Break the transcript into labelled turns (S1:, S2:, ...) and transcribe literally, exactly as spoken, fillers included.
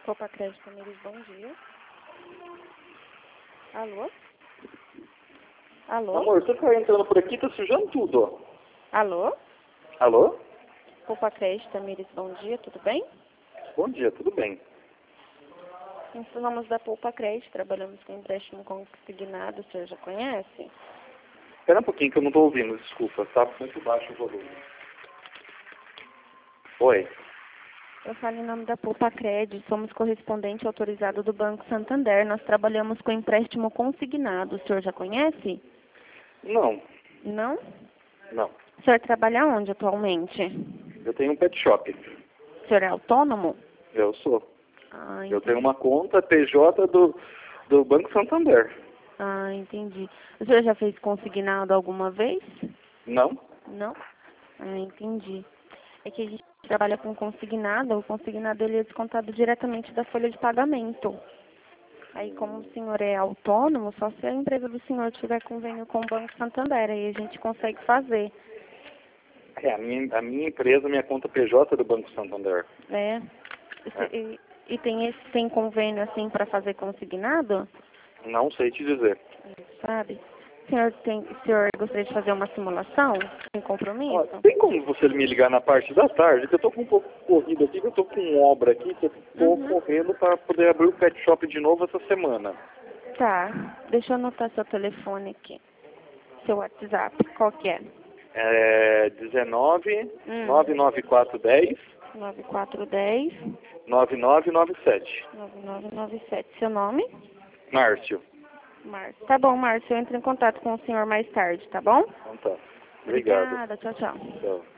S1: Copa Crédito Famílias, bom dia. Alô? Alô?
S2: Amor, você tá entrando por aqui, tá sujando tudo, ó.
S1: Alô?
S2: Alô?
S1: Copa Crédito Famílias, bom dia, tudo bem?
S2: Bom dia, tudo bem?
S1: Nós somos da Poupa Crédito, trabalhamos com empréstimo consignado, o senhor já conhece?
S2: Espera um pouquinho que eu não tô ouvindo, desculpa, tá muito baixo o volume. Oi.
S1: Eu falo em nome da Poupa Crédito, somos correspondente autorizado do Banco Santander, nós trabalhamos com empréstimo consignado, o senhor já conhece?
S2: Não,
S1: Não?
S2: não.
S1: O senhor trabalha onde atualmente?
S2: Eu tenho um pet shop.
S1: O senhor é autônomo?
S2: Eu sou.
S1: Ah,
S2: Eu tenho
S1: entendi.
S2: uma conta P J do, do Banco Santander.
S1: Ah, entendi. O senhor já fez consignado alguma vez?
S2: Não?
S1: Não? Ah, entendi. É que a gente trabalha com consignado, o consignado ele é descontado diretamente da folha de pagamento. Aí, como o senhor é autônomo, só se a empresa do senhor tiver convênio com o Banco Santander, aí a gente consegue fazer.
S2: É, a minha, a minha empresa, minha conta P J é do Banco Santander.
S1: É.
S2: É.
S1: E, e tem esse tem convênio assim para fazer consignado?
S2: Não sei te dizer.
S1: Sabe? O senhor, tem, o senhor gostaria de fazer uma simulação sem compromisso?
S2: Ó, tem como você me ligar na parte da tarde? Que eu tô com um pouco corrido aqui, que eu tô com obra aqui, que eu tô
S1: Uhum.
S2: correndo para poder abrir o pet shop de novo essa semana.
S1: Tá. Deixa eu anotar seu telefone aqui. Seu WhatsApp. Qual que é?
S2: É dezenove,
S1: Hum.
S2: nove nove quatro dez,
S1: nove quatro um zero,
S2: nove nove nove sete.
S1: nove nove nove sete. Seu nome?
S2: Márcio.
S1: Márcio. Tá bom, Márcio. Eu entro em contato com o senhor mais tarde, tá bom?
S2: Então tá. Obrigado.
S1: Obrigada. Tchau, tchau.
S2: Tchau.